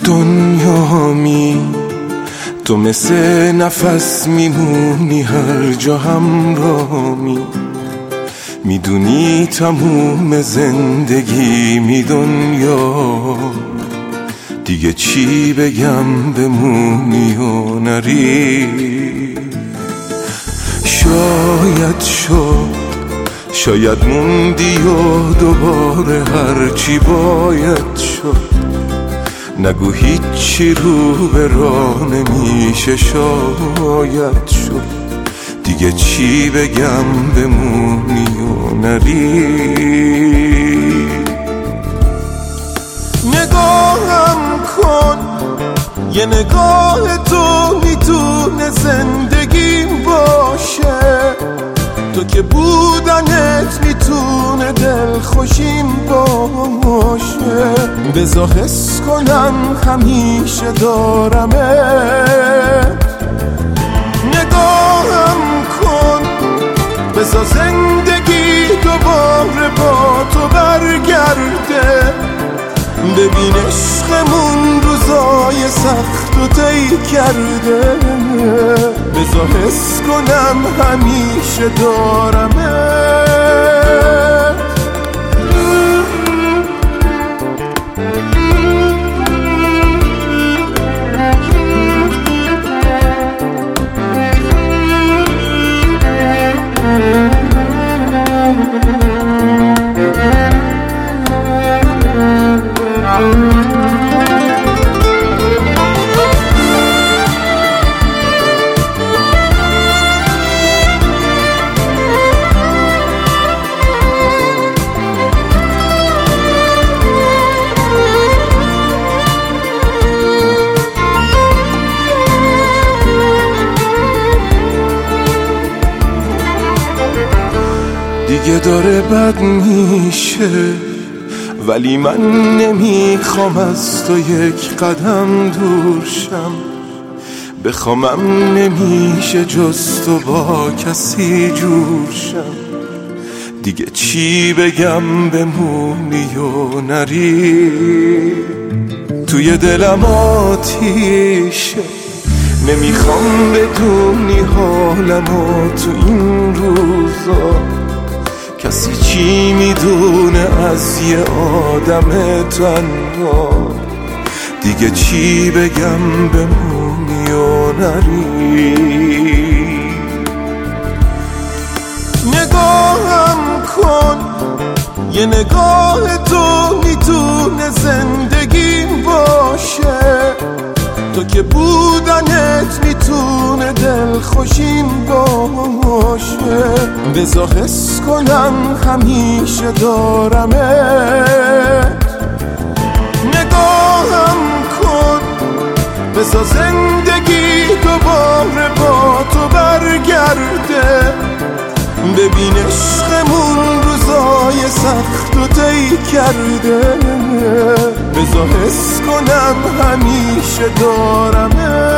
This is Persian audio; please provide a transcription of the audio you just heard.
دنیامی تو مثل نفس میمونی هر جا همراهمی، میدونی تموم زندگی می دنیا، دیگه چی بگم بمونی و نری. شاید موندی و دوباره هرچی باید شد، نگو هیچی رو به راه نمیشه شاید شد، دیگه چی بگم بمونی و نری. نگاهم کن یه نگاه تو میتونه زندگیم باشه، تو که بودنت میتونه دلخوشیم باشه. بذار حس کنم همیشه دارمت، نگاهم کن بذار زندگی دوباره با تو برگرده، ببین عشقمون روزای سخت و طی کرده. بذار حس کنم همیشه دارمت. دیگه داره بد میشه، ولی من نمیخوام از تو یک قدم دور شم. بخوامم نمیشه جز تو با کسی جور شم، دیگه چی بگم بمونی و نری. توی دلم آتیشه، نمیخوام بدونی حالمو تو این روزا، کسی چی میدونه از یه آدم تنها، دیگه چی بگم بمونی و نری. نگاهم کن یه نگاه تو میتونه زندگیم باشه، تو که بودنت میتونه دلخوشیم باشه. بذار حس کنم همیشه دارمت، نگاهم کن بذار زندگی دوباره با تو برگرده، ببین عشقمون روزای سخت و طی کرده. بذار حس کنم همیشه دارمت.